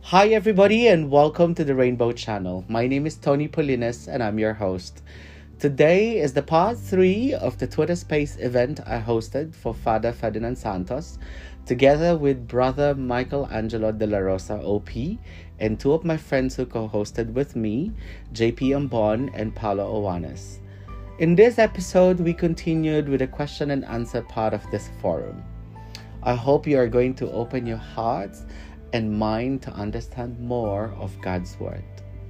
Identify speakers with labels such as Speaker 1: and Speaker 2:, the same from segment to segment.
Speaker 1: Hi, everybody, and welcome to the Rainbow Channel. My name is Tony Polinas, and I'm your host. Today is the part 3 of the Twitter Space event I hosted for Father Ferdinand Santos, together with Brother Michael Angelo de la Rosa OP, and two of my friends who co-hosted with me, JP Ambon and Paolo Owanes. In this episode, we continued with the question and answer part of this forum. I hope you are going to open your hearts and mind to understand more of God's Word.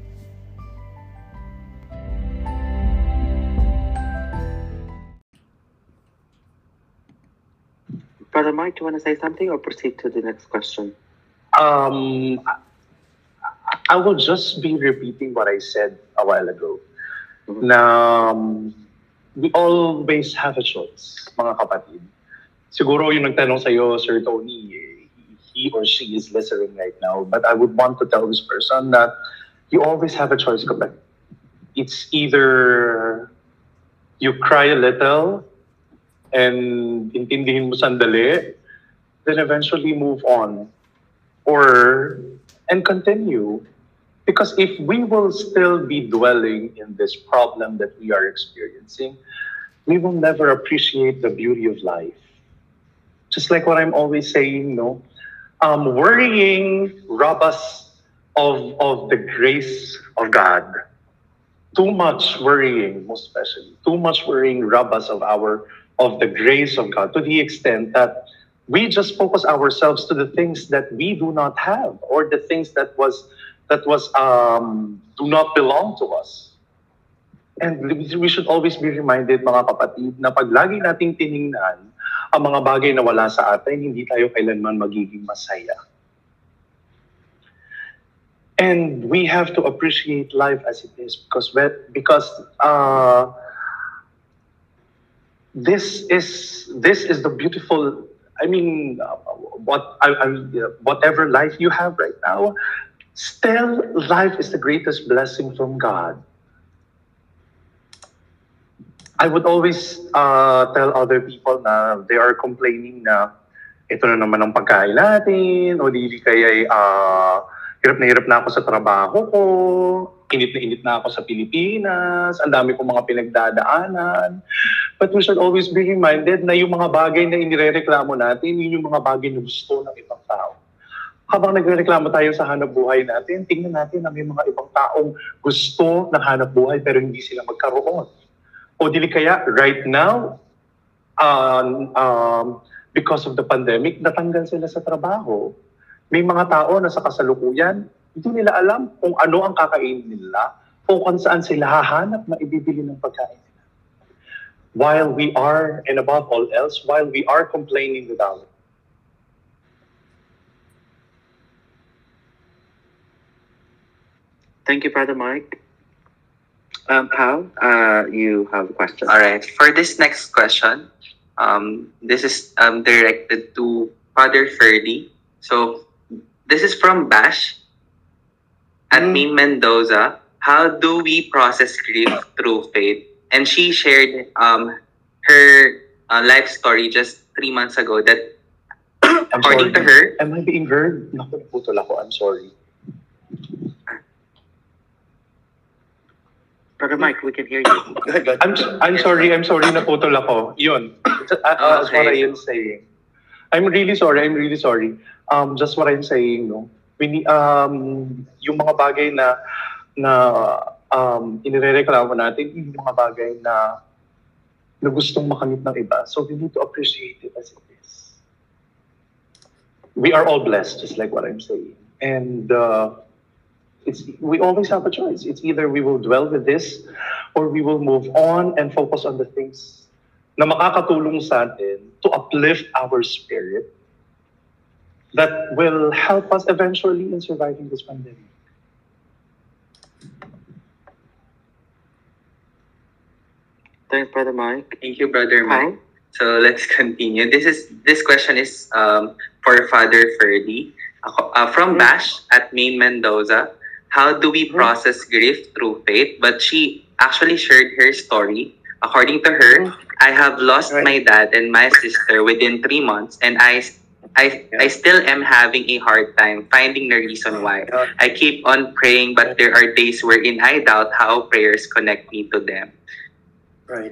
Speaker 2: Brother Mike, do you want to say something or proceed to the next question?
Speaker 3: I will just be repeating what I said a while ago. Na we always have a choice, mga kapatid. Siguro yung nagtanong sa'yo, Sir Tony, he or she is listening right now. But I would want to tell this person that you always have a choice, kapatid. It's either you cry a little and intindihin mo sandali, then eventually move on. And continue. Because if we will still be dwelling in this problem that we are experiencing, we will never appreciate the beauty of life. Just like what I'm always saying, worrying robs us of the grace of God. Too much worrying, most especially, too much worrying robs us of the grace of God, to the extent that we just focus ourselves to the things that we do not have, or the things that do not belong to us. And we should always be reminded, mga kapatid, na pag lagi nating tiningnan ang mga bagay na wala sa atin, hindi tayo kailanman magiging masaya. And we have to appreciate life as it is, because this is the beautiful. I mean, whatever life you have right now, still life is the greatest blessing from God. I would always tell other people na they are complaining na ito na naman ang pagkain natin, o di kaya hirap na ako sa trabaho ko, init na ako sa Pilipinas, ang dami kong mga pinagdadaanan. But we should always be reminded na yung mga bagay na inirereklamo natin, yun yung mga bagay na gusto ng ibang tao. Habang nagrereklamo tayo sa hanap buhay natin, tingnan natin na may mga ibang taong gusto ng hanap buhay pero hindi sila magkaroon. O dili kaya, right now, because of the pandemic, natanggal sila sa trabaho. May mga tao na sa kasalukuyan, hindi nila alam kung ano ang kakainin nila, o kung saan sila hahanap na ibibili ng pagkain nila. While we are, and above all else, while we are complaining without it.
Speaker 2: Thank you, Brother Mike. Pao, you have a question.
Speaker 4: All right. For this next question, this is directed to Father Ferdy. So this is from Bash at Maine Mendoza. How do we process grief through faith? And she shared her life story just 3 months ago that according to her...
Speaker 3: Am I being heard? Naku, naputol ako. I'm sorry.
Speaker 2: Brother Mike, we can hear you.
Speaker 3: I'm sorry, naputol ako. Yun. That's what I am saying. I'm really sorry. Just what I'm saying, no? We need, yung mga bagay na inirereklamo natin, yung mga bagay na gustong makamit ng iba. So we need to appreciate it as it is. We are all blessed, just like what I'm saying. And we always have a choice. It's either we will dwell with this or we will move on and focus on the things na makakatulong sa atin to uplift our spirit that will help us eventually in surviving this pandemic.
Speaker 2: Thanks, Brother Mike.
Speaker 4: Thank you, Brother Mike. So let's continue. This question is for Father Ferdy from Bash at Maine Mendoza. How do we process grief through faith? But she actually shared her story. According to her, I have lost my dad and my sister within 3 months, and I I still am having a hard time finding the reason why. I keep on praying, but there are days wherein I doubt how prayers connect me to them.
Speaker 5: Right.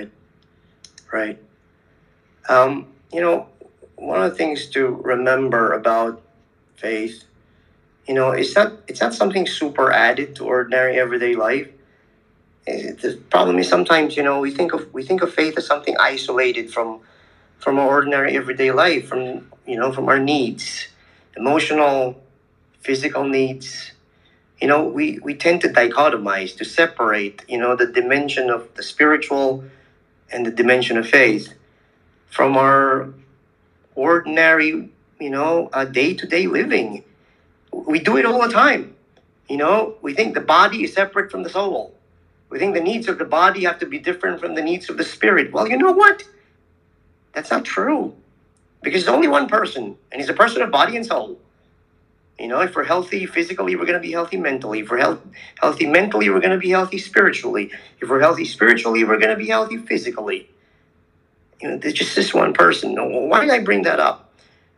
Speaker 5: One of the things to remember about faith, it's not something super added to ordinary everyday life. The problem is sometimes, we think of faith as something isolated from our ordinary everyday life, from our needs, emotional, physical needs. We tend to dichotomize, to separate, the dimension of the spiritual and the dimension of faith from our ordinary, day-to-day living. We do it all the time. We think the body is separate from the soul. We think the needs of the body have to be different from the needs of the spirit. Well, you know what? That's not true. Because there's only one person, and he's a person of body and soul. If we're healthy physically, we're going to be healthy mentally. If we're healthy mentally, we're going to be healthy spiritually. If we're healthy spiritually, we're going to be healthy physically. There's just this one person. Why did I bring that up?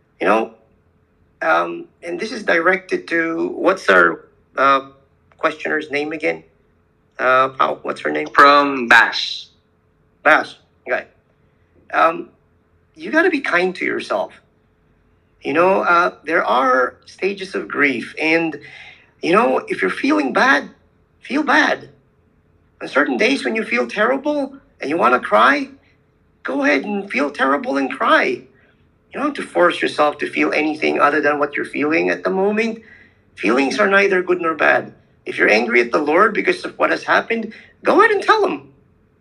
Speaker 5: And this is directed to, what's our questioner's name again? What's her name?
Speaker 4: From Bash.
Speaker 5: Okay. You got to be kind to yourself. There are stages of grief, and if you're feeling bad, feel bad. On certain days when you feel terrible and you want to cry, go ahead and feel terrible and cry. You don't have to force yourself to feel anything other than what you're feeling at the moment. Feelings are neither good nor bad. If you're angry at the Lord because of what has happened, go ahead and tell him.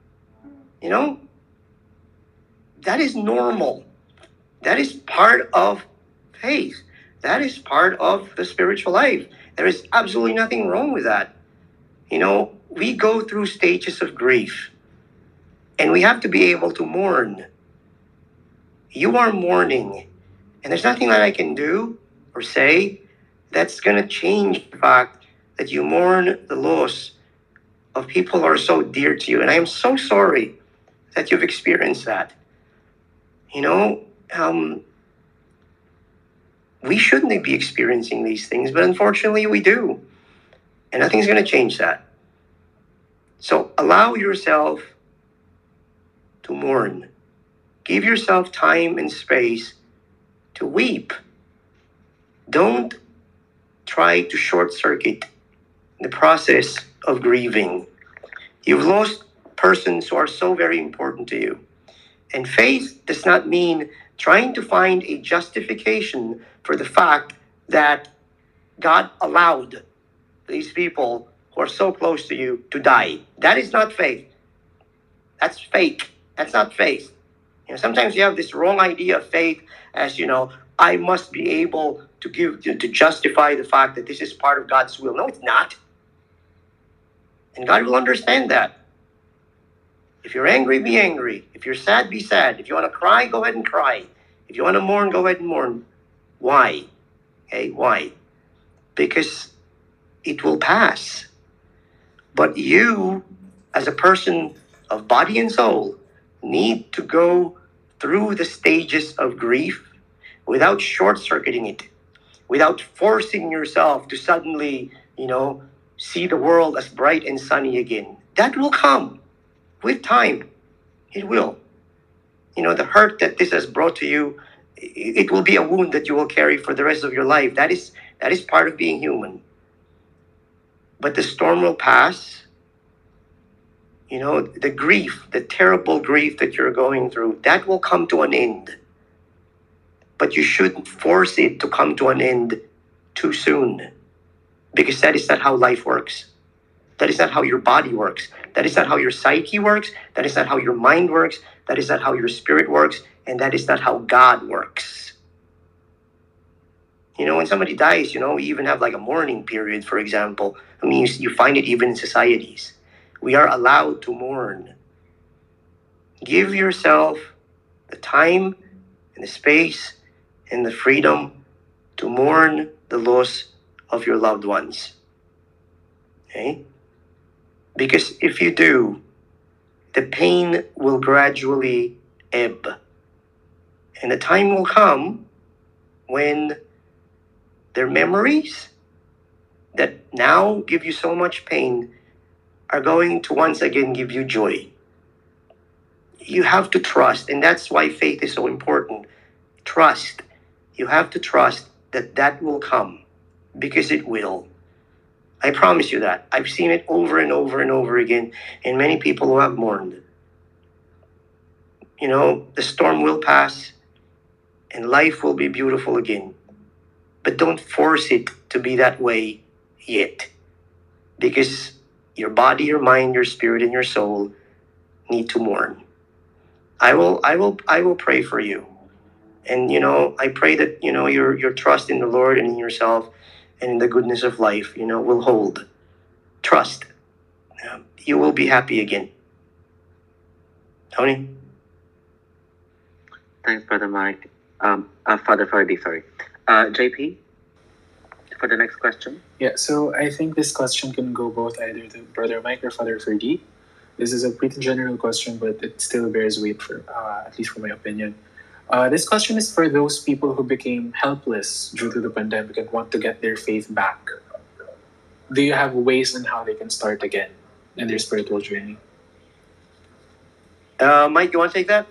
Speaker 5: That is normal. That is part of faith. That is part of the spiritual life. There is absolutely nothing wrong with that. We go through stages of grief, and we have to be able to mourn. You are mourning, and there's nothing that I can do or say that's going to change the fact that you mourn the loss of people who are so dear to you. And I am so sorry that you've experienced that. We shouldn't be experiencing these things, but unfortunately we do. And nothing's going to change that. So allow yourself to mourn. Give yourself time and space to weep. Don't try to short circuit the process of grieving. You've lost persons who are so very important to you. And faith does not mean trying to find a justification for the fact that God allowed these people who are so close to you to die. That is not faith. That's fake. That's not faith. Sometimes you have this wrong idea of faith as, I must be able to justify the fact that this is part of God's will. No, it's not. And God will understand that. If you're angry, be angry. If you're sad, be sad. If you want to cry, go ahead and cry. If you want to mourn, go ahead and mourn. Why? Okay, why? Because it will pass. But you, as a person of body and soul, need to go through the stages of grief without short-circuiting it, without forcing yourself to suddenly, see the world as bright and sunny again. That will come with time. It will. The hurt that this has brought to you, it will be a wound that you will carry for the rest of your life. That is part of being human. But the storm will pass. The grief, the terrible grief that you're going through, that will come to an end. But you shouldn't force it to come to an end too soon. Because that is not how life works. That is not how your body works. That is not how your psyche works. That is not how your mind works. That is not how your spirit works. And that is not how God works. When somebody dies, we even have like a mourning period, for example. You find it even in societies. We are allowed to mourn. Give yourself the time and the space and the freedom to mourn the loss of your loved ones. Okay? Because if you do, the pain will gradually ebb. And the time will come when their memories that now give you so much pain are going to once again give you joy. You have to trust, and that's why faith is so important. Trust. You have to trust that that will come, because it will. I promise you that. I've seen it over and over and over again in many people who have mourned. You know, the storm will pass and life will be beautiful again. But don't force it to be that way yet, because your body, your mind, your spirit, and your soul need to mourn. I will pray for you. And I pray that your trust in the Lord and in yourself and in the goodness of life, will hold. Trust. You will be happy again. Tony?
Speaker 2: Thanks, Brother Mike. Father Ferdy, sorry. JP, for the next question.
Speaker 6: Yeah, so I think this question can go both either to Brother Mike or Father Ferdy. This is a pretty general question, but it still bears weight for, at least for my opinion. This question is for those people who became helpless due to the pandemic and want to get their faith back. Do you have ways on how they can start again in their spiritual journey?
Speaker 5: Mike, you want to take that?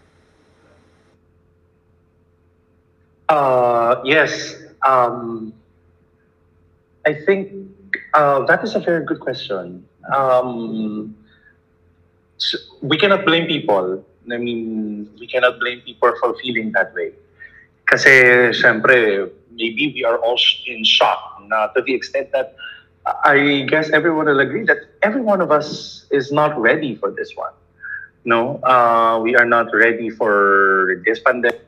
Speaker 3: Yes. I think that is a very good question. We cannot blame people. I mean, we cannot blame people for feeling that way. Kasi, syempre, maybe we are all in shock to the extent that I guess everyone will agree that every one of us is not ready for this one. No, we are not ready for this pandemic.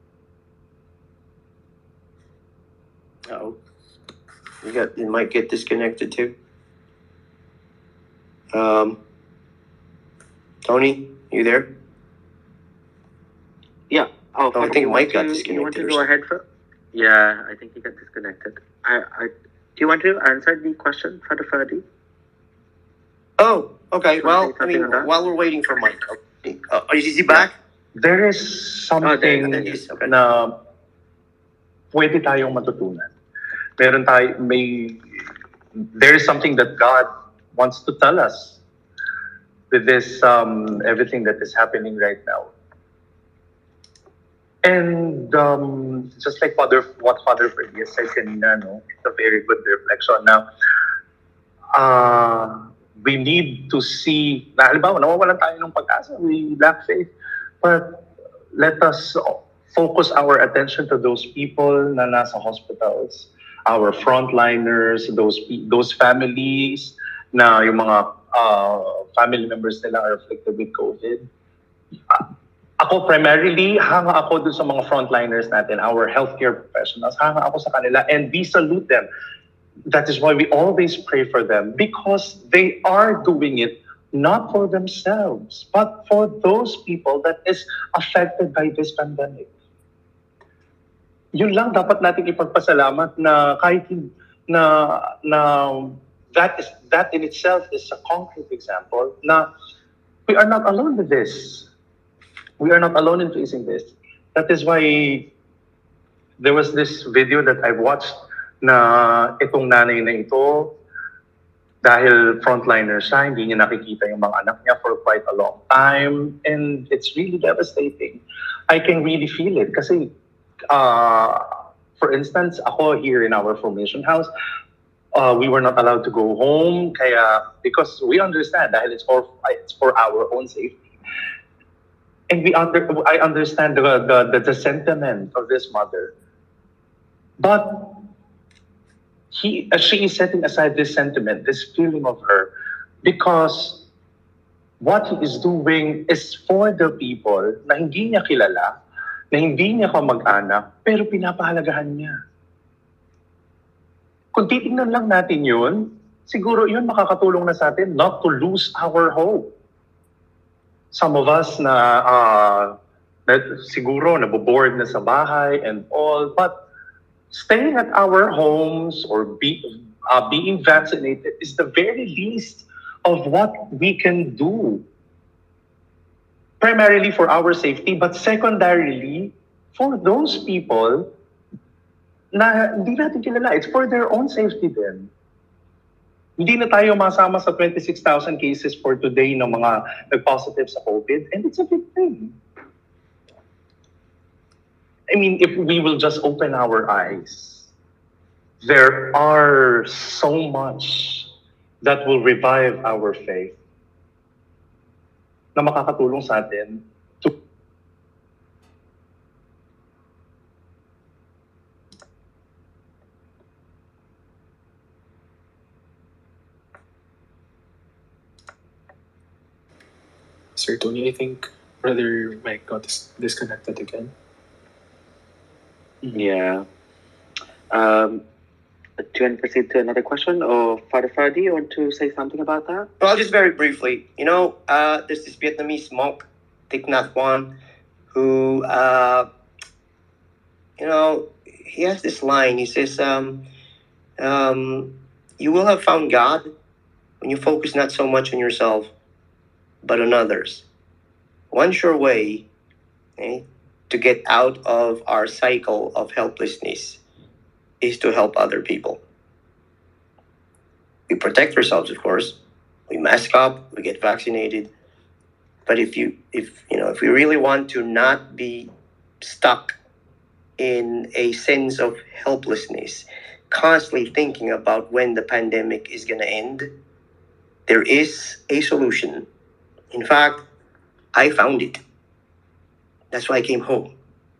Speaker 5: Oh, you might get disconnected too. Tony, you there?
Speaker 2: Yeah.
Speaker 5: Oh, I think Mike got
Speaker 2: disconnected. You want to
Speaker 5: or
Speaker 2: go ahead for? Yeah, I think he got disconnected. Do you want to answer the question, Father Ferdy?
Speaker 5: Oh, okay. Well, I mean,
Speaker 2: about that?
Speaker 5: while we're waiting for Mike, is he back?
Speaker 3: There is something
Speaker 5: there he is. Okay.
Speaker 3: na pwede tayong matutunan. There is something that God wants to tell us with this everything that is happening right now. And just like what Father Ferdy said kanina, no, it's a very good reflection. Now, we need to see, na halimbawa, nawawalan tayo ng pag-asa, we lack faith, but let us focus our attention to those people na nasa hospitals, our frontliners, those families na yung mga family members nila are afflicted with COVID. Ako primarily, hanga ako dun sa mga frontliners natin, our healthcare professionals, hanga ako sa kanila, and we salute them. That is why we always pray for them, because they are doing it not for themselves, but for those people that is affected by this pandemic. Yun lang dapat natin ipagpasalamat na kahit na that in itself is a concrete example na we are not alone with this. We are not alone in facing this. That is why there was this video that I watched na itong nanay na ito, dahil frontliner siya, hindi niya nakikita yung mga anak niya for quite a long time. And it's really devastating. I can really feel it. Kasi, for instance, ako here in our formation house, we were not allowed to go home because we understand dahil it's for our own safety. And I understand the sentiment of this mother. But she is setting aside this sentiment, this feeling of her, because what he is doing is for the people na hindi niya kilala, na hindi niya kamag-anak, pero pinapahalagahan niya. Kung titingnan lang natin yun, siguro yun makakatulong na sa atin not to lose our hope. Some of us na siguro naboboard na sa bahay and all, but staying at our homes or being vaccinated is the very least of what we can do. Primarily for our safety, but secondarily for those people na hindi natin kilala. It's for their own safety din. Hindi na tayo masama sa 26,000 cases for today ng mga nag-positive sa COVID, and it's a big thing. I mean, if we will just open our eyes, there are so much that will revive our faith na makakatulong sa atin to
Speaker 6: Sir Tony, I think Brother Mike got disconnected again.
Speaker 2: Yeah. Do you want to proceed to another question, or Father Fadi, you want to say something about that?
Speaker 5: Well, just very briefly, there's this Vietnamese monk, Thich Nhat Hanh, who, he has this line. He says, you will have found God when you focus not so much on yourself, but on others. One sure way to get out of our cycle of helplessness is to help other people. We protect ourselves, of course. We mask up, we get vaccinated. But if we really want to not be stuck in a sense of helplessness, constantly thinking about when the pandemic is going to end, there is a solution. In fact, I found it. That's why I came home.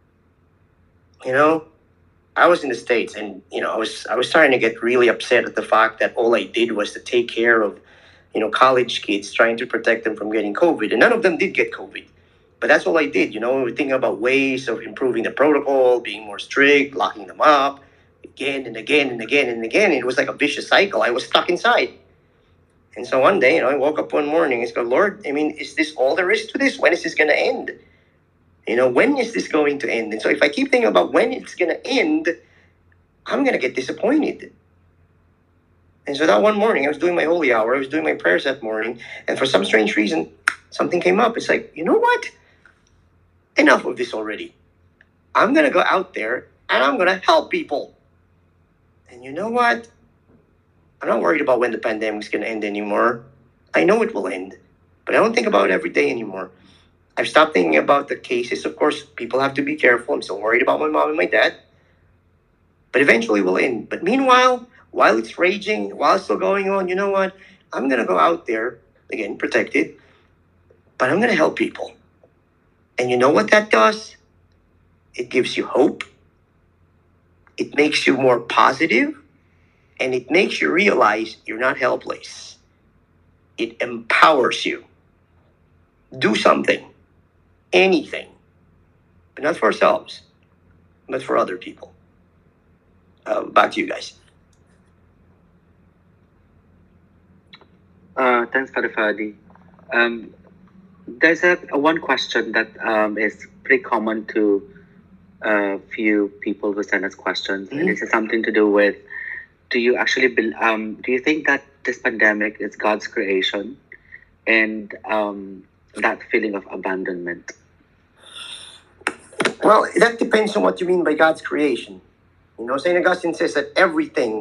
Speaker 5: I was in the States, and I was starting to get really upset at the fact that all I did was to take care of college kids, trying to protect them from getting COVID, and none of them did get COVID. But that's all I did. We're thinking about ways of improving the protocol, being more strict, locking them up again and again and again and again. It was like a vicious cycle. I was stuck inside. And so one day, I woke up one morning and said, Lord, is this all there is to this? When is this going to end? When is this going to end? And so if I keep thinking about when it's going to end, I'm going to get disappointed. And so that one morning, I was doing my holy hour. I was doing my prayers that morning. And for some strange reason, something came up. It's like, you know what? Enough of this already. I'm going to go out there and I'm going to help people. And you know what? I'm not worried about when the pandemic is going to end anymore. I know it will end, but I don't think about it every day anymore. I've stopped thinking about the cases. Of course, people have to be careful. I'm still worried about my mom and my dad. But eventually it will end. But meanwhile, while it's raging, while it's still going on, you know what? I'm going to go out there, again, protected, but I'm going to help people. And you know what that does? It gives you hope. It makes you more positive. And it makes you realize you're not helpless. It empowers you. Do something. Anything. But not for ourselves, but for other people. Back to you guys.
Speaker 2: Thanks, Father Fadi. There's a one question that is pretty common to a few people who send us questions, and this is something to do with: do you actually do you think that this pandemic is God's creation, and that feeling of abandonment?
Speaker 5: Well, that depends on what you mean by God's creation. St. Augustine says that everything,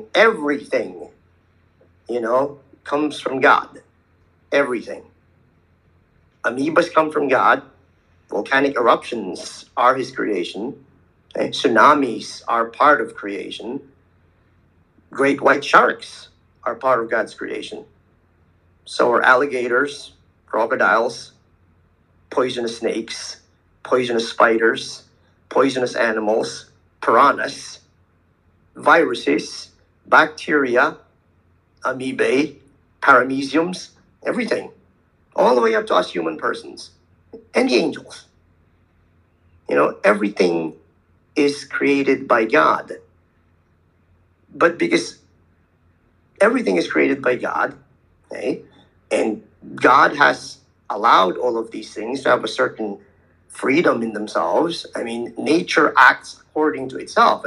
Speaker 5: comes from God. Everything. Amoebas come from God. Volcanic eruptions are his creation. Tsunamis are part of creation. Great white sharks are part of God's creation. So are alligators, crocodiles, poisonous snakes, poisonous spiders, poisonous animals, piranhas, viruses, bacteria, amoebae, parameciums, everything. All the way up to us human persons and the angels. Everything is created by God. But because everything is created by God, and God has allowed all of these things to have a certain freedom in themselves. Nature acts according to itself.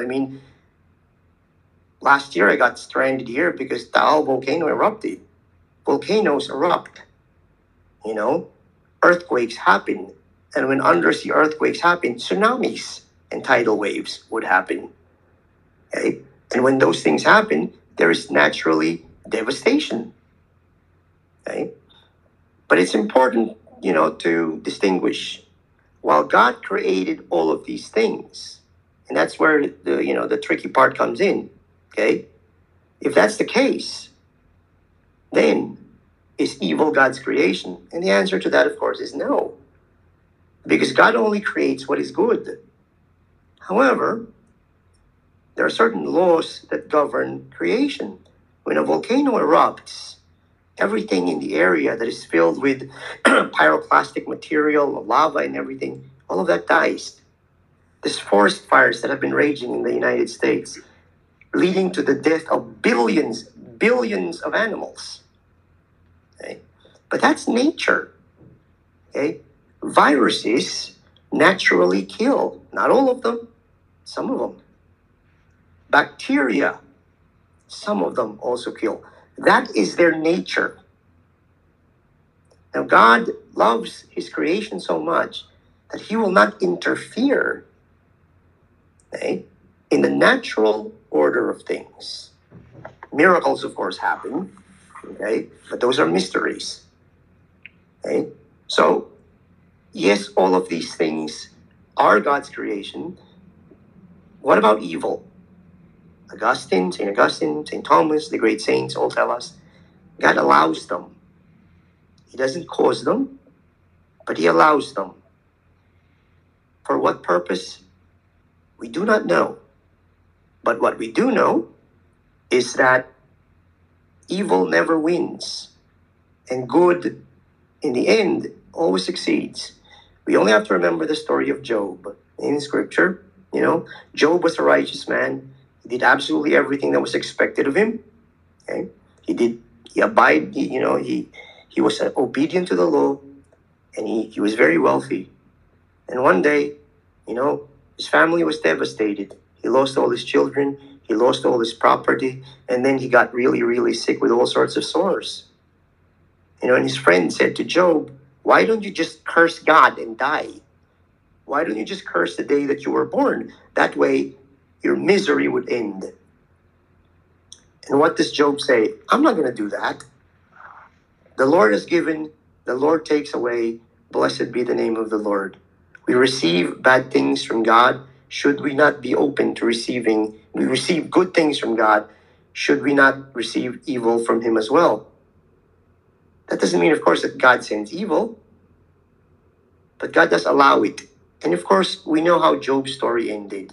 Speaker 5: Last year I got stranded here because Taal volcano erupted. Volcanoes erupt. Earthquakes happen. And when undersea earthquakes happen, tsunamis and tidal waves would happen. Okay? And when those things happen, there is naturally devastation. Okay? But it's important, to distinguish. While God created all of these things, and that's where the tricky part comes in. Okay? If that's the case, then is evil God's creation? And the answer to that, of course, is no. Because God only creates what is good. However, there are certain laws that govern creation. When a volcano erupts, everything in the area that is filled with pyroclastic material, lava and everything, all of that dies. There's forest fires that have been raging in the United States, leading to the death of billions of animals. Okay? But that's nature. Okay? Viruses naturally kill. Not all of them, some of them. Bacteria, some of them also kill. That is their nature. Now, God loves his creation so much that he will not interfere, okay, in the natural order of things. Miracles, of course, happen, okay, but those are mysteries. Okay? So, yes, all of these things are God's creation. What about evil? Augustine, St. Thomas, the great saints all tell us God allows them. He doesn't cause them, but he allows them. For what purpose? We do not know. But what we do know is that evil never wins, and good, in the end, always succeeds. We only have to remember the story of Job in Scripture. Job was a righteous man. He did absolutely everything that was expected of him. Okay? He was obedient to the law, and he was very wealthy. And one day, his family was devastated. He lost all his children, he lost all his property, and then he got really, really sick with all sorts of sores. And his friend said to Job, why don't you just curse God and die? Why don't you just curse the day that you were born? That way, your misery would end. And what does Job say? I'm not going to do that. The Lord has given, the Lord takes away. Blessed be the name of the Lord. We receive bad things from God. Should we not be open to receiving? We receive good things from God. Should we not receive evil from him as well? That doesn't mean, of course, that God sends evil. But God does allow it. And of course, we know how Job's story ended.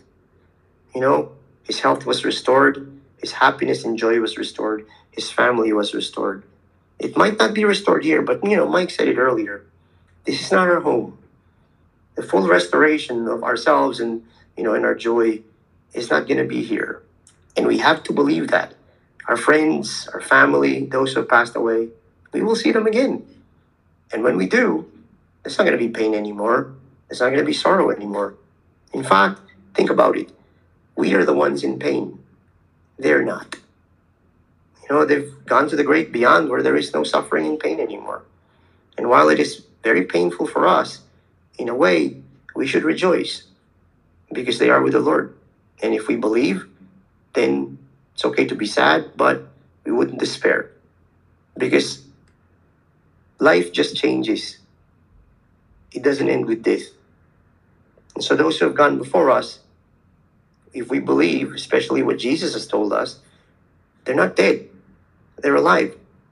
Speaker 5: His health was restored. His happiness and joy was restored. His family was restored. It might not be restored here, but, Mike said it earlier. This is not our home. The full restoration of ourselves and, and our joy is not going to be here. And we have to believe that. Our friends, our family, those who have passed away, we will see them again. And when we do, there's not going to be pain anymore. There's not going to be sorrow anymore. In fact, think about it. We are the ones in pain. They're not. They've gone to the great beyond where there is no suffering and pain anymore. And while it is very painful for us, in a way, we should rejoice because they are with the Lord. And if we believe, then it's okay to be sad, but we wouldn't despair because life just changes. It doesn't end with death. And so those who have gone before us, if we believe, especially what Jesus has told us, they're not dead. They're alive,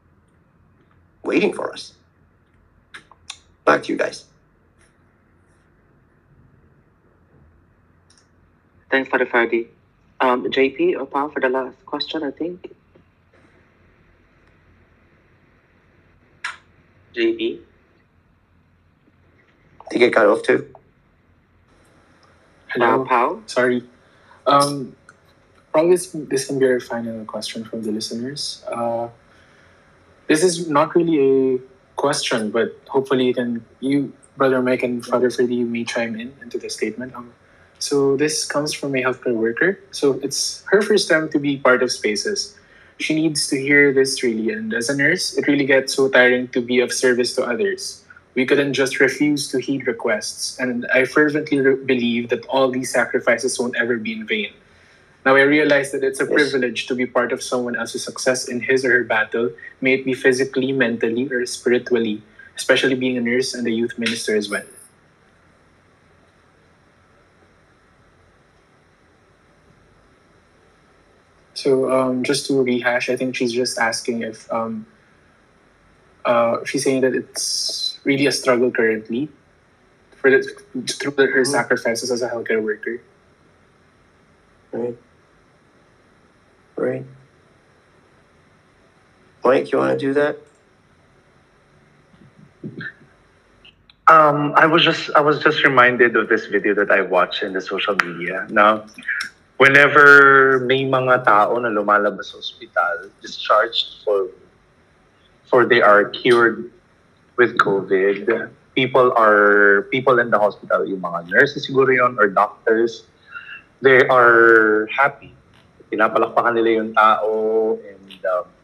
Speaker 5: waiting for us. Back to you guys.
Speaker 2: Thanks, Father Ferdy. JP or Pao for the last question, I think.
Speaker 4: JP?
Speaker 5: Did you get cut off too?
Speaker 6: Hello.
Speaker 2: Pao?
Speaker 6: Sorry. Probably this can be our final question from the listeners. This is not really a question, but hopefully you, Brother Mike and Father Freddy, you may chime in into the statement. So this comes from a healthcare worker. So it's her first time to be part of Spaces. She needs to hear this really, and as a nurse, it really gets so tiring to be of service to others. We couldn't just refuse to heed requests, and I fervently believe that all these sacrifices won't ever be in vain. Now I realize that it's a
Speaker 5: Yes.
Speaker 6: privilege to be part of someone else's success in his or her battle, may it be physically, mentally, or spiritually, especially being a nurse and a youth minister as well. So just to rehash, I think she's just asking if she's saying that it's really a struggle currently for her sacrifices as a healthcare worker.
Speaker 5: Right. Right. Mike, you want to do that?
Speaker 3: I was just reminded of this video that I watched in the social media. Now, whenever may mga tao na lumalabas sa ospital, discharged for they are cured with COVID, people in the hospital, yung mga nurses siguro yun, or doctors, they are happy. Pinapalakpakan nila yung tao, and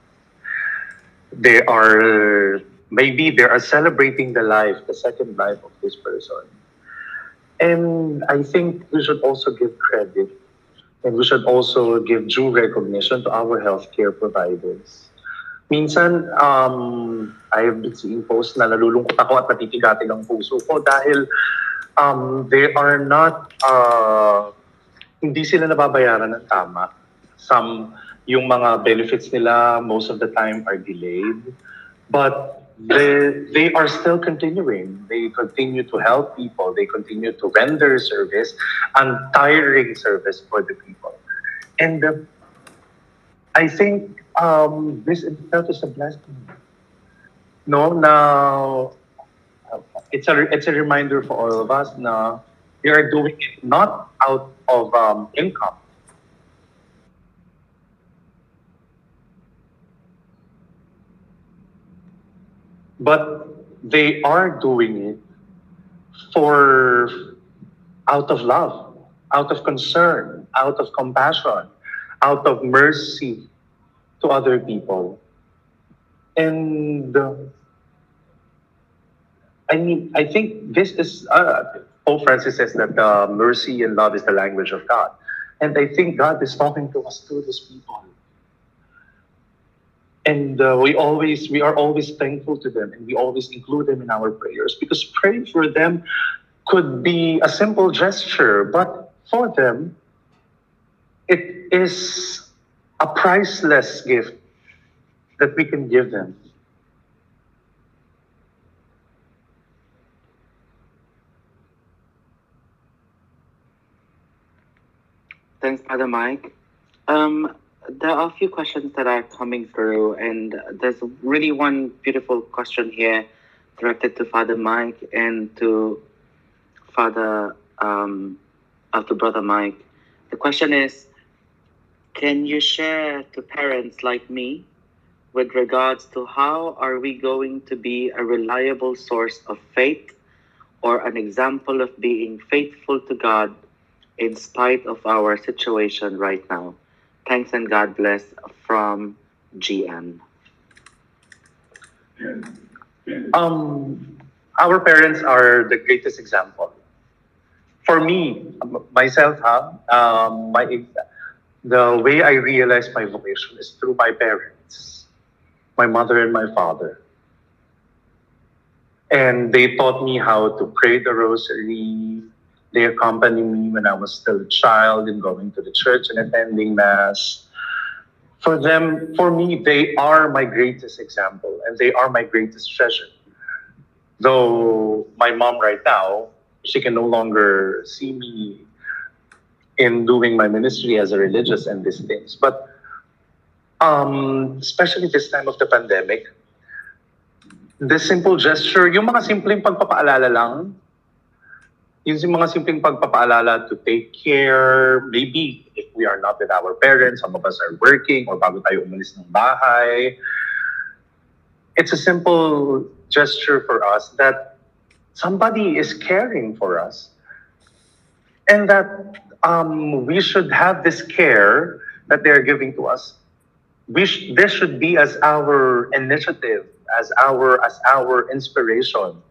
Speaker 3: they are celebrating the second life of this person. And I think we should also give credit, and we should also give due recognition to our healthcare providers. Minsan, I have been seeing posts na nalulungkot ako at natitigatig ang puso ko dahil they are not, hindi sila nababayaran ng tama. Yung mga benefits nila, most of the time are delayed. But they are still continuing. They continue to help people. They continue to render service, untiring service for the people. And I think this itself is a blessing. No, now it's a reminder for all of us. Now we are doing it not out of income. But they are doing it out of love, out of concern, out of compassion, out of mercy to other people. And I think this is, Pope Francis says that mercy and love is the language of God. And I think God is talking to us through these people. And we are always thankful to them, and we always include them in our prayers, because praying for them could be a simple gesture, but for them, it is a priceless gift that we can give them.
Speaker 2: Thanks, Father Mike. There are a few questions that are coming through, and there's really one beautiful question here directed to Father Mike and to Brother Mike. The question is, can you share to parents like me with regards to how are we going to be a reliable source of faith or an example of being faithful to God in spite of our situation right now? Thanks and God bless, from GN.
Speaker 3: Our parents are the greatest example. For me, myself, the way I realized my vocation is through my parents, my mother and my father. And they taught me how to pray the rosary. They accompanied me when I was still a child in going to the church and attending Mass. For me, they are my greatest example, and they are my greatest treasure. Though my mom right now, she can no longer see me in doing my ministry as a religious and these things. But especially this time of the pandemic, this simple gesture, yung mga simpleng pagpapaalala lang, yung mga simpleng pagpapaalala to take care, maybe if we are not with our parents, some of us are working, or bago tayo umalis ng bahay. It's a simple gesture for us that somebody is caring for us. And that we should have this care that they're giving to us. This should be as our initiative, as our inspiration.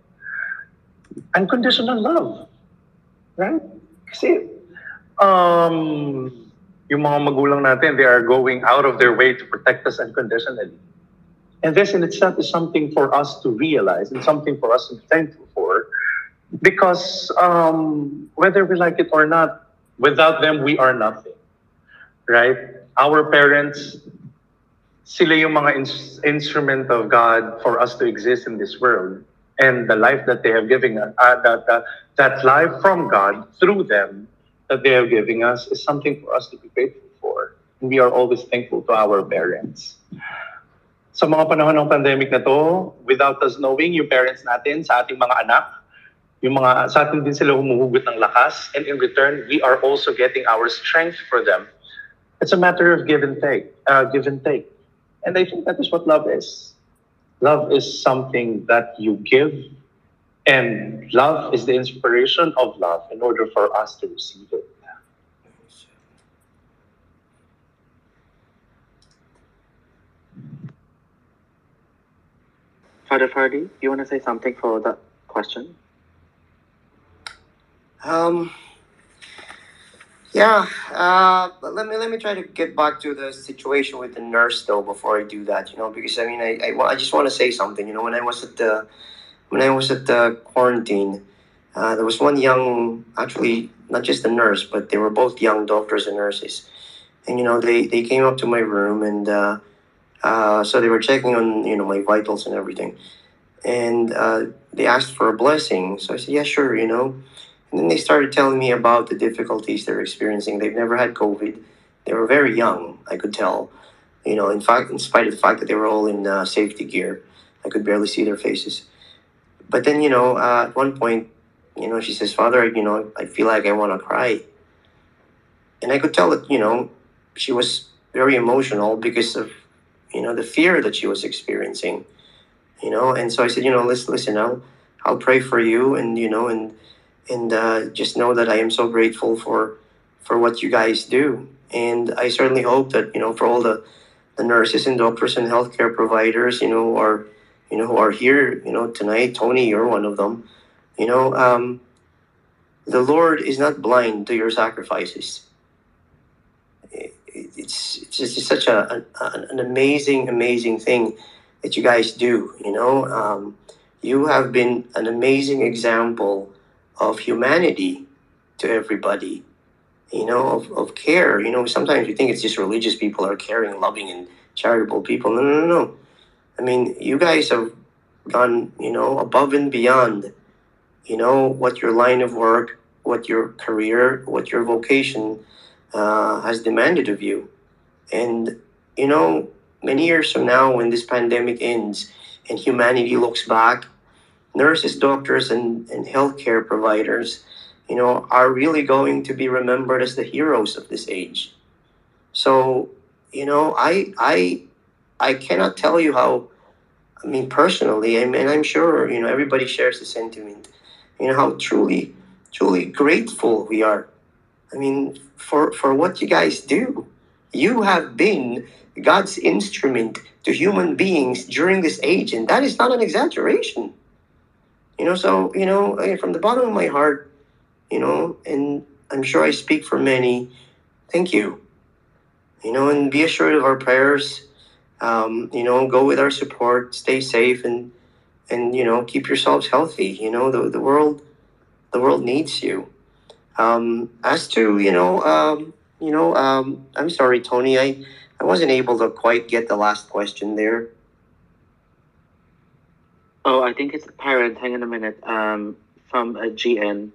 Speaker 3: Unconditional love. Right? Kasi, yung mga magulang natin, they are going out of their way to protect us unconditionally. And this in itself is something for us to realize and something for us to be thankful for. Because whether we like it or not, without them, we are nothing. Right? Our parents, sila yung mga instrument of God for us to exist in this world. And the life that they have given us, that life from God through them that they are giving us is something for us to be grateful for. And we are always thankful to our parents. Sa mga panahon ng pandemic na to, without us knowing, yung parents natin sa ating mga anak, sa atin din sila humuhugot ng lakas, and in return, we are also getting our strength for them. It's a matter of give and take. And I think that is what love is. Love is something that you give, and love is the inspiration of love in order for us to receive it.
Speaker 2: Father Ferdy, you want to say something for that question?
Speaker 5: But let me try to get back to the situation with the nurse though before I do that, because I mean I just want to say something. When I was at the quarantine, there was one young, actually not just a nurse, but they were both young doctors and nurses, and they came up to my room, and so they were checking on my vitals and everything, and they asked for a blessing. So I said, yeah, sure, And then they started telling me about the difficulties they're experiencing. They've never had COVID. They were very young, I could tell. In fact, in spite of the fact that they were all in safety gear, I could barely see their faces. But then, at one point, she says, Father, I feel like I want to cry. And I could tell that, she was very emotional because of, the fear that she was experiencing. And so I said, listen, I'll pray for you, and, and just know that I am so grateful for what you guys do. And I certainly hope that, for all the nurses and doctors and healthcare providers, who are here, tonight, Tony, you're one of them, the Lord is not blind to your sacrifices. It's just such an amazing thing that you guys do, you have been an amazing example of humanity to everybody, of care. Sometimes you think it's just religious people are caring, loving, and charitable people. No. I mean, you guys have gone, above and beyond, what your line of work, what your career, what your vocation has demanded of you. And, many years from now, when this pandemic ends and humanity looks back, nurses, doctors, and healthcare providers, are really going to be remembered as the heroes of this age. So, I cannot tell you how, personally, I'm sure, everybody shares the sentiment, how truly grateful we are. For what you guys do. You have been God's instrument to human beings during this age, and that is not an exaggeration. So, from the bottom of my heart, and I'm sure I speak for many, thank you. And be assured of our prayers. Go with our support, stay safe, and keep yourselves healthy. The world needs you. As to, I'm sorry, Tony, I wasn't able to quite get the last question there.
Speaker 2: Oh, I think it's a parent. Hang on a minute. From a GN.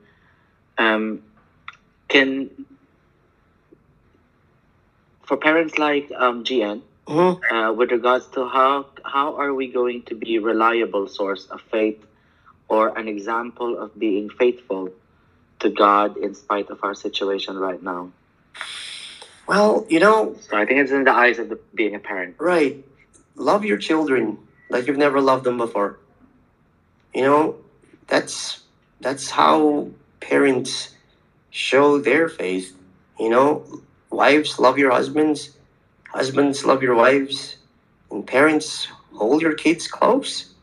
Speaker 2: For parents like GN, with regards to how are we going to be a reliable source of faith or an example of being faithful to God in spite of our situation right now?
Speaker 5: Well,
Speaker 2: So I think it's in the eyes of being a parent.
Speaker 5: Right. Love your children like you've never loved them before. That's how parents show their faith. Wives, love your husbands. Husbands, love your wives. And parents, hold your kids close.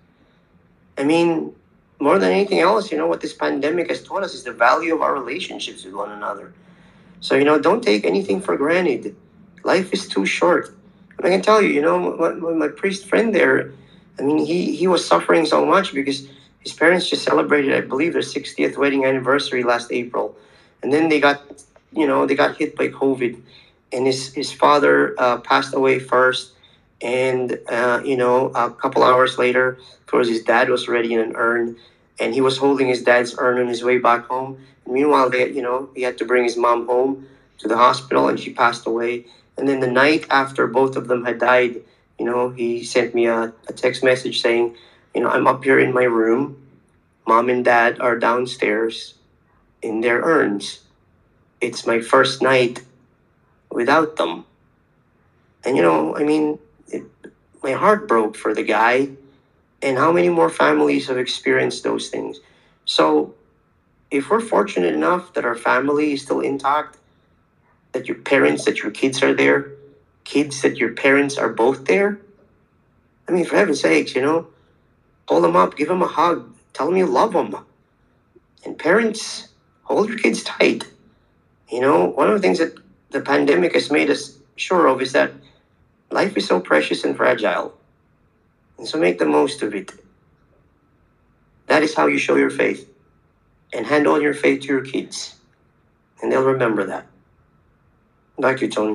Speaker 5: More than anything else, what this pandemic has taught us is the value of our relationships with one another. So, don't take anything for granted. Life is too short. And I can tell you, my priest friend there, I mean, he was suffering so much because his parents just celebrated, I believe, their 60th wedding anniversary last April. And then they got hit by COVID. And his father passed away first. And, a couple hours later, of course, his dad was already in an urn. And he was holding his dad's urn on his way back home. Meanwhile, he had to bring his mom home to the hospital, and she passed away. And then the night after both of them had died, he sent me a text message saying, I'm up here in my room. Mom and dad are downstairs in their urns. It's my first night without them. And, I mean, my heart broke for the guy. And how many more families have experienced those things? So, if we're fortunate enough that our family is still intact, that your parents, that your kids are there, kids, that your parents are both there, I mean, for heaven's sakes, hold them up, give them a hug, tell them you love them. And parents, hold your kids tight. One of the things that the pandemic has made us sure of is that life is so precious and fragile. And so make the most of it. That is how you show your faith. And hand on your faith to your kids. And they'll remember that. Back to you, Tony.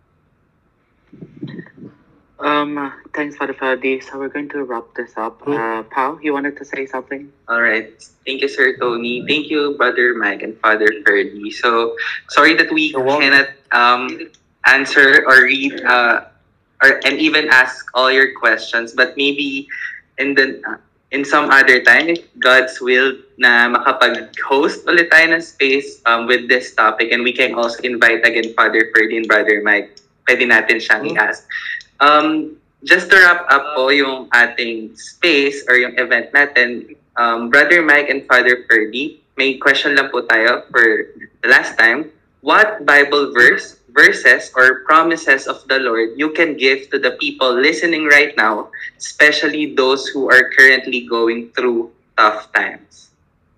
Speaker 2: Thanks, Father Freddy. So we're going to wrap this up. Pao, you wanted to say something?
Speaker 4: All right. Thank you, Sir Tony. Thank you, Brother Mike and Father Ferdy. So sorry that we
Speaker 5: You're welcome.
Speaker 4: cannot answer or read and even ask all your questions, but maybe in some other time, if God's will, na makapag-host ulit tayo ng space with this topic, and we can also invite again Father Ferdy and Brother Mike. Pwede natin siyang i-ask. Just to wrap up po yung ating space or yung event natin, Brother Mike and Father Ferdy, may question lang po tayo for the last time. What Bible verses or promises of the Lord you can give to the people listening right now, especially those who are currently going through tough times?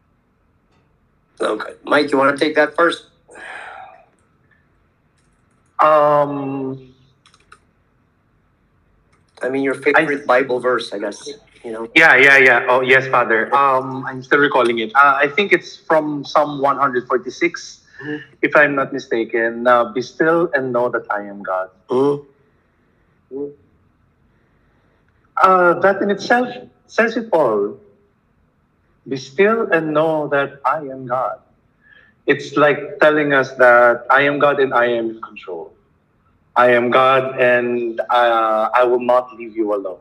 Speaker 5: Okay. Mike, you want to take that first? I mean, your favorite Bible verse, I guess.
Speaker 3: Yeah. Oh, yes, Father. I'm still recalling it. I think it's from Psalm 146, if I'm not mistaken. Be still and know that I am God. That in itself says it all. Be still and know that I am God. It's like telling us that I am God and I am in control. I am God and I will not leave you alone.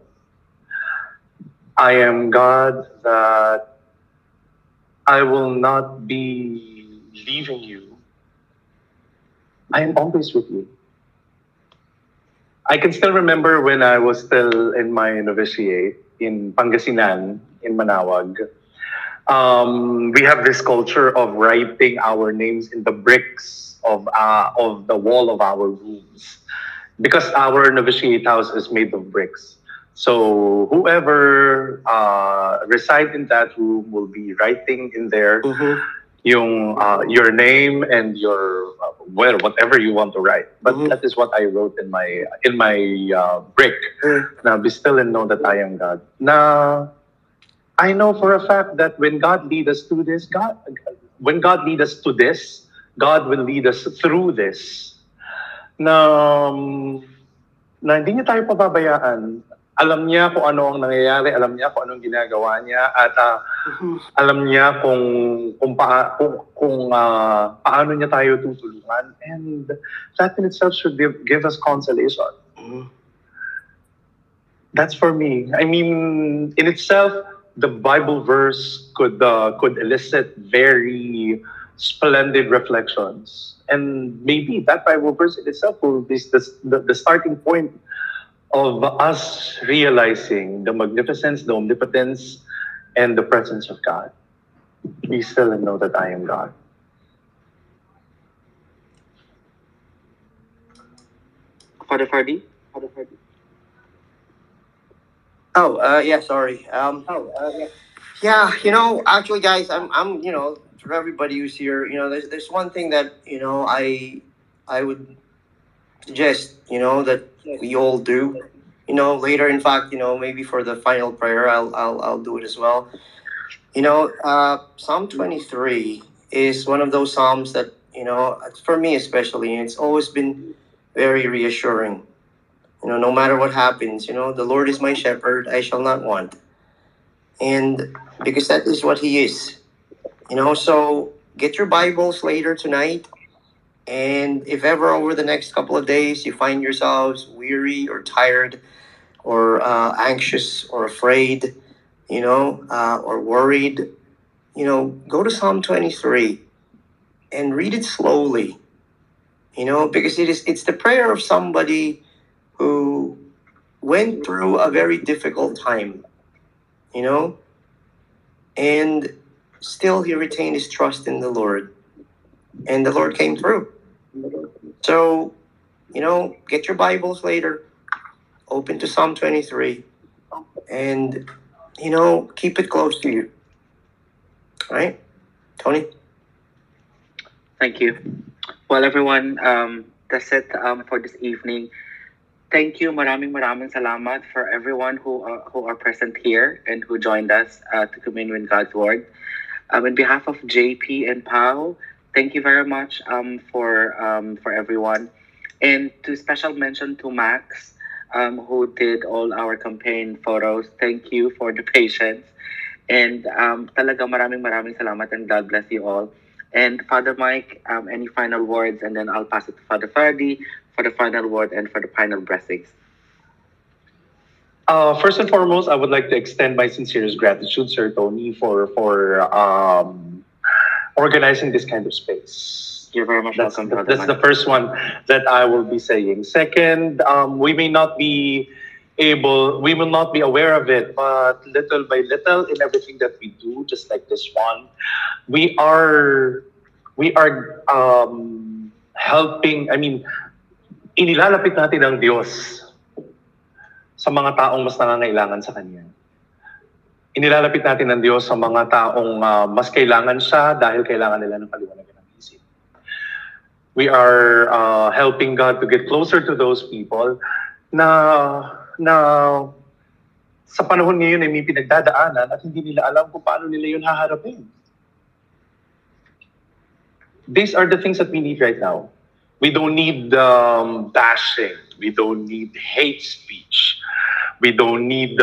Speaker 3: I am God that I will not be leaving you. I am always with you. I can still remember when I was still in my novitiate in Pangasinan, in Manawag. We have this culture of writing our names in the bricks of the wall of our rooms, because our novitiate house is made of bricks. So whoever reside in that room will be writing in there your name and your whatever you want to write. But that is what I wrote in my brick. Now be still and know that I am God. Now I know for a fact that when God lead us to this, God will lead us through this. Na hindi niya tayo pababayaan. Alam niya kung ano ang nangyayari, alam niya kung anong ginagawa niya, at alam niya kung paano niya tayo tutulungan. And that in itself should give us consolation. That's for me. I mean, in itself, the Bible verse could elicit very splendid reflections. And maybe that Bible verse in itself will be the starting point of us realizing the magnificence, the omnipotence, and the presence of God. Be still and know that I am God.
Speaker 2: Father Ferdy?
Speaker 5: Oh, yeah, sorry. Yeah, actually, guys, I'm for everybody who's here, there's one thing that I would suggest, that we all do. Later, in fact, maybe for the final prayer, I'll do it as well. Psalm 23 is one of those psalms that, for me especially, it's always been very reassuring. No matter what happens, the Lord is my shepherd, I shall not want. And because that is what He is. So get your Bibles later tonight. And if ever over the next couple of days you find yourselves weary or tired or anxious or afraid, or worried, go to Psalm 23 and read it slowly, because it's the prayer of somebody who went through a very difficult time, and still he retained his trust in the Lord, and the Lord came through. So, get your Bibles later, open to Psalm 23, and, keep it close to you. All right? Tony?
Speaker 2: Thank you. Well, everyone, that's it for this evening. Thank you. Maraming salamat for everyone who are present here and who joined us to commune with God's Word. On behalf of JP and Pao, thank you very much for everyone. And to special mention to Max, who did all our campaign photos. Thank you for the patience. And talaga maraming salamat, and God bless you all. And Father Mike, any final words, and then I'll pass it to Father Ferdy for the final word and for the final blessings.
Speaker 3: First and foremost, I would like to extend my sincerest gratitude, Sir Tony, for organizing this kind of space.
Speaker 2: You're very much welcome, Father
Speaker 3: That's
Speaker 2: Mike.
Speaker 3: the first one that I will be saying. Second, we will not be aware of it, but little by little in everything that we do, just like this one, we are helping. I mean, inilalapit natin ang Diyos sa mga taong mas nangangailangan sa Kanya. Inilalapit natin ang Diyos sa mga taong mas kailangan siya dahil kailangan nila ng kaliwanagan ng isip. We are helping God to get closer to those people na sa panahon ngayon ay may pinagdadaanan at hindi nila alam kung paano nila yun haharapin. These are the things that we need right now. We don't need bashing. We don't need hate speech. We don't need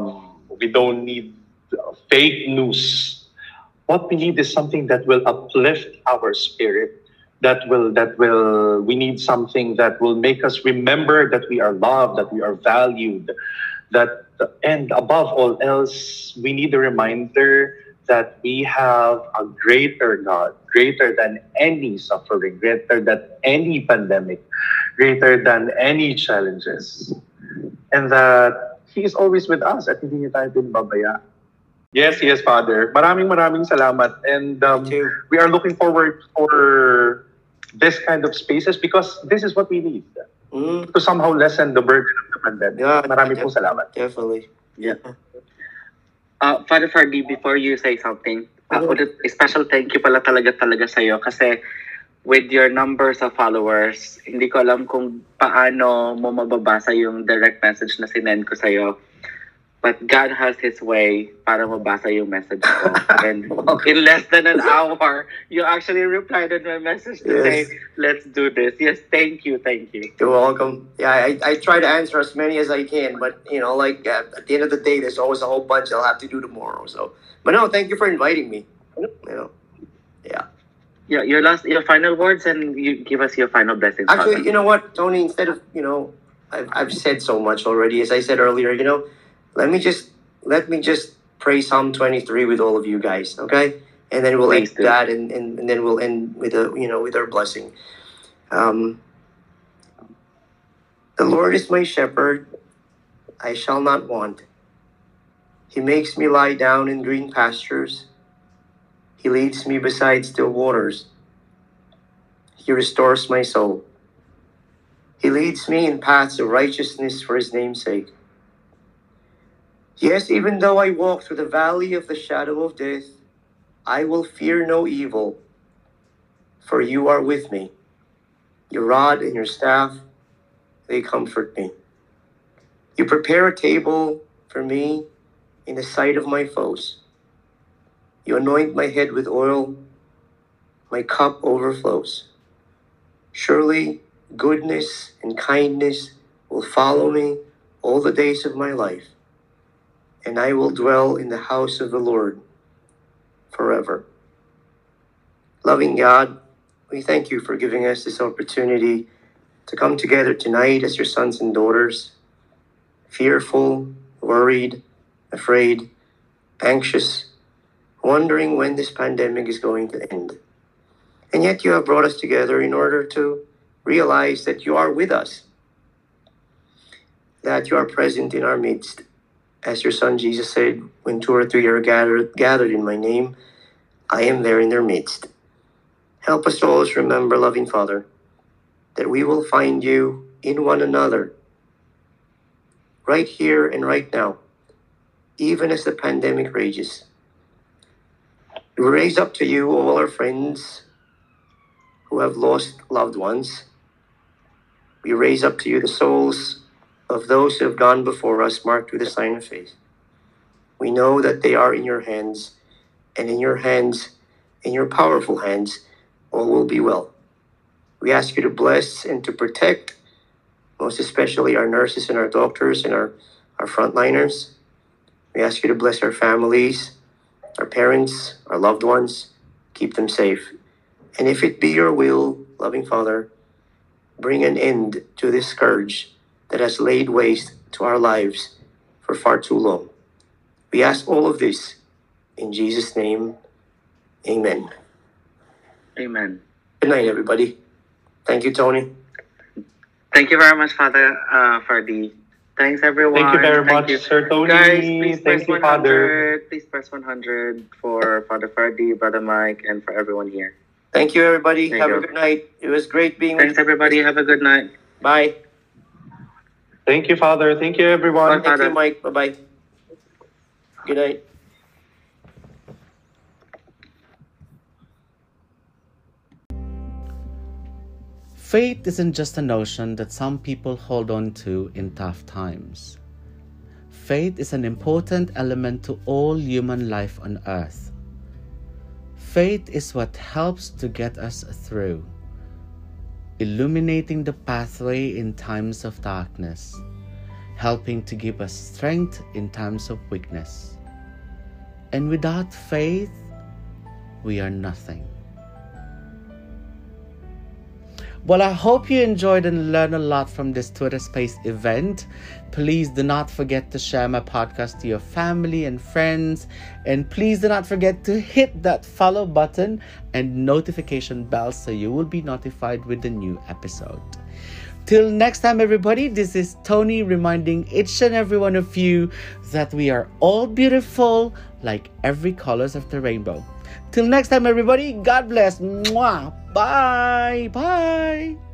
Speaker 3: fake news. What we need is something that will uplift our spirit. We need something that will make us remember that we are loved, that we are valued, and above all else, we need a reminder that we have a greater God, greater than any suffering, greater than any pandemic, greater than any challenges, and that He is always with us at hindi niya tayo pinababaya. Yes, Father. Maraming salamat, and we are looking forward for this kind of spaces because this is what we need to somehow lessen the burden of the pandemic.
Speaker 5: Yeah,
Speaker 3: Maraming pong salamat.
Speaker 5: Definitely.
Speaker 2: Yeah. Father Ferdy, before you say something, a special thank you pala talaga sa'yo kasi with your numbers of followers, hindi ko alam kung paano mo mababasa yung direct message na sinend ko sa'yo. But God has His way para mabasa yung message ko. And in less than an hour, you actually replied on my message to say, let's do this. Yes, thank you.
Speaker 5: You're welcome. Yeah, I try to answer as many as I can, but at the end of the day, there's always a whole bunch I'll have to do tomorrow. So, but no, thank you for inviting me. Yeah.
Speaker 2: Yeah, your final words, and you give us your final blessings.
Speaker 5: Actually, you know what, Tony? Instead of I've said so much already. As I said earlier, let me just pray Psalm 23 with all of you guys, okay? And then we'll end that, and then we'll end with with our blessing. The Lord is my shepherd; I shall not want. He makes me lie down in green pastures. He leads me beside still waters. He restores my soul. He leads me in paths of righteousness for His name's sake. Yes, even though I walk through the valley of the shadow of death, I will fear no evil, for you are with me. Your rod and your staff, they comfort me. You prepare a table for me in the sight of my foes. You anoint my head with oil, my cup overflows. Surely goodness and kindness will follow me all the days of my life, and I will dwell in the house of the Lord forever. Loving God, we thank you for giving us this opportunity to come together tonight as your sons and daughters, fearful, worried, afraid, anxious, wondering when this pandemic is going to end. And yet you have brought us together in order to realize that you are with us, that you are present in our midst. As your son Jesus said, when 2 or 3 are gathered in my name, I am there in their midst. Help us to always remember, loving Father, that we will find you in one another, right here and right now, even as the pandemic rages. We raise up to you all our friends who have lost loved ones. We raise up to you the souls of those who have gone before us, marked with the sign of faith. We know that they are in your hands, and in your hands, in your powerful hands, all will be well. We ask you to bless and to protect, most especially our nurses and our doctors and our frontliners. We ask you to bless our families, our parents, our loved ones, keep them safe. And if it be your will, loving Father, bring an end to this scourge that has laid waste to our lives for far too long. We ask all of this in Jesus' name. Amen.
Speaker 2: Amen.
Speaker 5: Good night, everybody. Thank you, Tony.
Speaker 2: Thank you very much, Father Ferdy. Thanks, everyone.
Speaker 3: Thank you very much,
Speaker 2: you.
Speaker 3: Sir Tony.
Speaker 2: Guys, please
Speaker 3: Thank
Speaker 2: press
Speaker 3: you,
Speaker 2: 100.
Speaker 3: Father.
Speaker 2: Please press 100 for Father Ferdy, Brother Mike, and for everyone here.
Speaker 5: Thank you, everybody.
Speaker 2: There you
Speaker 5: Have a
Speaker 2: go.
Speaker 5: good night. It was great being
Speaker 2: Thanks,
Speaker 5: with you.
Speaker 2: everybody. Have a good night.
Speaker 5: Bye.
Speaker 3: Thank you, Father. Thank you, everyone.
Speaker 2: Bye,
Speaker 5: Thank you,
Speaker 2: Father.
Speaker 5: Mike. Bye-bye. Good night.
Speaker 1: Faith isn't just a notion that some people hold on to in tough times. Faith is an important element to all human life on earth. Faith is what helps to get us through, illuminating the pathway in times of darkness, helping to give us strength in times of weakness. And without faith, we are nothing. Well, I hope you enjoyed and learned a lot from this Twitter Space event. Please do not forget to share my podcast to your family and friends. And please do not forget to hit that follow button and notification bell so you will be notified with the new episode. Till next time, everybody, this is Tony reminding each and every one of you that we are all beautiful like every colors of the rainbow. Till next time, everybody, God bless. Mwah. Bye. Bye.